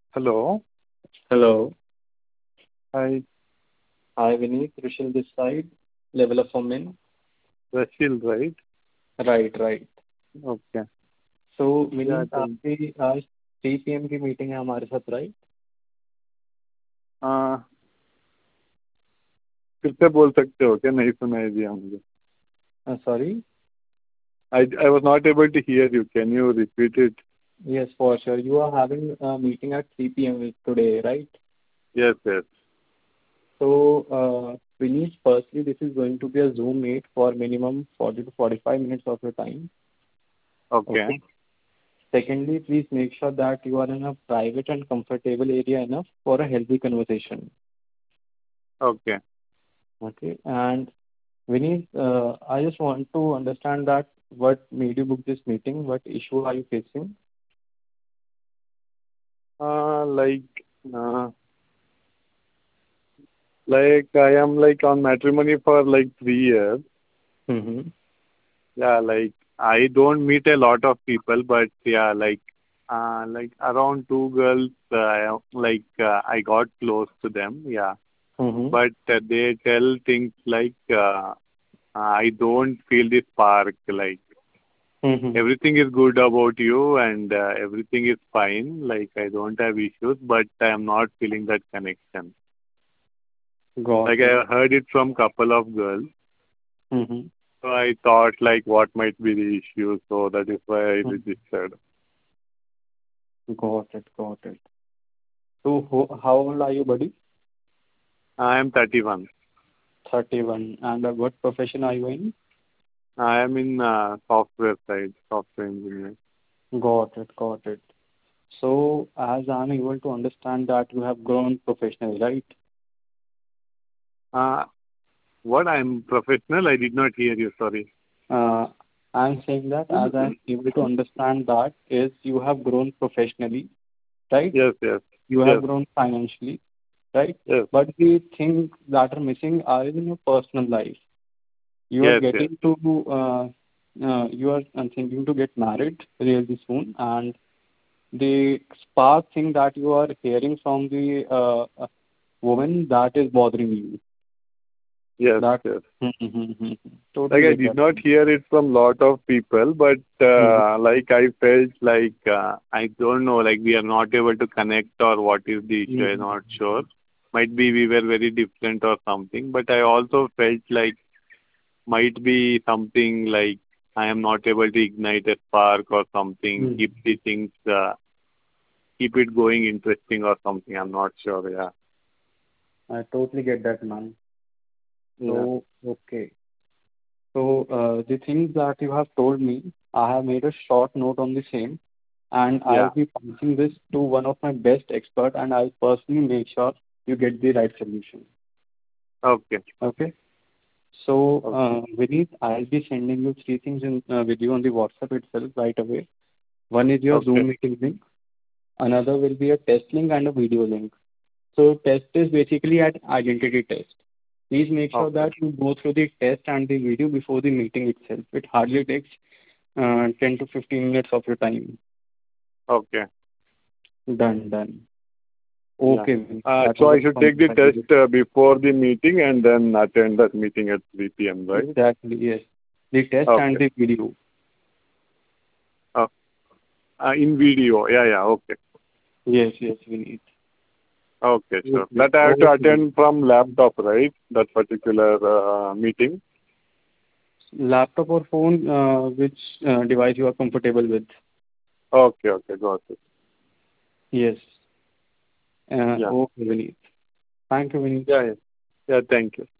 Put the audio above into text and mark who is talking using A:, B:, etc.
A: Hello.
B: Hello.
A: Hi,
B: Hi, Vineet. Rishil this side. Level of Women.
A: Rashil, right?
B: Right.
A: Okay.
B: So,
A: Yeah,
B: Vineet,
A: thank
B: आपकी आज 3 p.m. की meeting है हमारे साथ, right?
A: फिर से बोल सकते हो क्या? नहीं सुनाई दिया मुझे.
B: Sorry.
A: I was not able to hear you. Can you repeat it?
B: Yes, for sure. You are having a meeting at 3 p.m. today, right?
A: Yes, yes.
B: So, Vineet, firstly, this is going to be a Zoom meet for minimum 40 to 45 minutes of your time.
A: Okay.
B: Okay. Secondly, please make sure that you are in a private and comfortable area enough for a healthy conversation.
A: Okay.
B: Okay. And Vineet, I just want to understand that what made you book this meeting? What issue are you facing?
A: Like, uh, like I am like on matrimony for like 3 years.
B: Mm-hmm.
A: Yeah, like I don't meet a lot of people, but yeah, like around two girls, I got close to them. Yeah,
B: Mm-hmm.
A: but they tell things like I don't feel the spark. Like
B: Mm-hmm.
A: everything is good about you and everything is fine. Like I don't have issues, but I am not feeling that connection.
B: Got
A: Like
B: it.
A: I heard it from couple of girls.
B: Mm-hmm.
A: So I thought like what might be the issue. So that is why I registered.
B: Got it. So, how old are you, buddy?
A: I am 31.
B: 31. And what profession are you in?
A: I am in software side, software engineer.
B: Got it. So, as I'm able to understand that you have grown professionally, right?
A: Uh, what I am professional? I did not hear you. Sorry.
B: Uh, I'm saying that as I'm able to understand that is you have grown professionally, right?
A: Yes, yes,
B: You have
A: yes,
B: grown financially, right?
A: yes,
B: But the things that are missing are in your personal life. You are
A: yes, yes,
B: getting to, you are thinking to get married really soon, and the spark thing that you are hearing from the woman that is bothering you.
A: yes,
B: That
A: yes.
B: totally
A: Like I
B: get
A: did
B: that.
A: not hear it from lot of people, but
B: Mhm.
A: like I felt like I don't know, like we are not able to connect or what is the issue. I'm not
B: Mhm.
A: sure. Might be we were very different or something, but I also felt like might be something like I am not able to ignite a spark or something,
B: Mhm.
A: keep the things, keep it going interesting or something. I'm not sure. Yeah.
B: I totally get that, man.
A: Yeah.
B: So, okay. So, the things that you have told me, I have made a short note on the same, and I'll
A: Yeah.
B: be passing this to one of my best expert, and I'll personally make sure you get the right solution.
A: Okay.
B: Okay? So,
A: Okay.
B: Vineet, I'll be sending you three things in with you on the WhatsApp itself right away. One is your
A: Okay.
B: Zoom meeting link. Another will be a test link and a video link. So test is basically an identity test. Please make sure
A: Okay.
B: that you go through the test and the video before the meeting itself. It hardly takes 10 to 15 minutes of your time.
A: Okay.
B: Done.
A: Yeah.
B: Okay, Vinny. That
A: So
B: was
A: I
B: a
A: should
B: fun
A: take the test
B: conversation.
A: before the meeting and then attend that meeting at 3 p.m., right?
B: Exactly, yes. The test and
A: Okay.
B: the video.
A: Uh, in video. Yeah, yeah. Okay.
B: Yes, Vinny.
A: Okay, sure.
B: Okay,
A: That I have to
B: okay.
A: attend from laptop, right? That particular meeting.
B: Laptop or phone, which device you are comfortable with?
A: Okay, okay. Got it.
B: Yes.
A: Yeah.
B: Okay, Vinny. Thank you, Vinny.
A: Yeah, yeah. Yeah, thank you.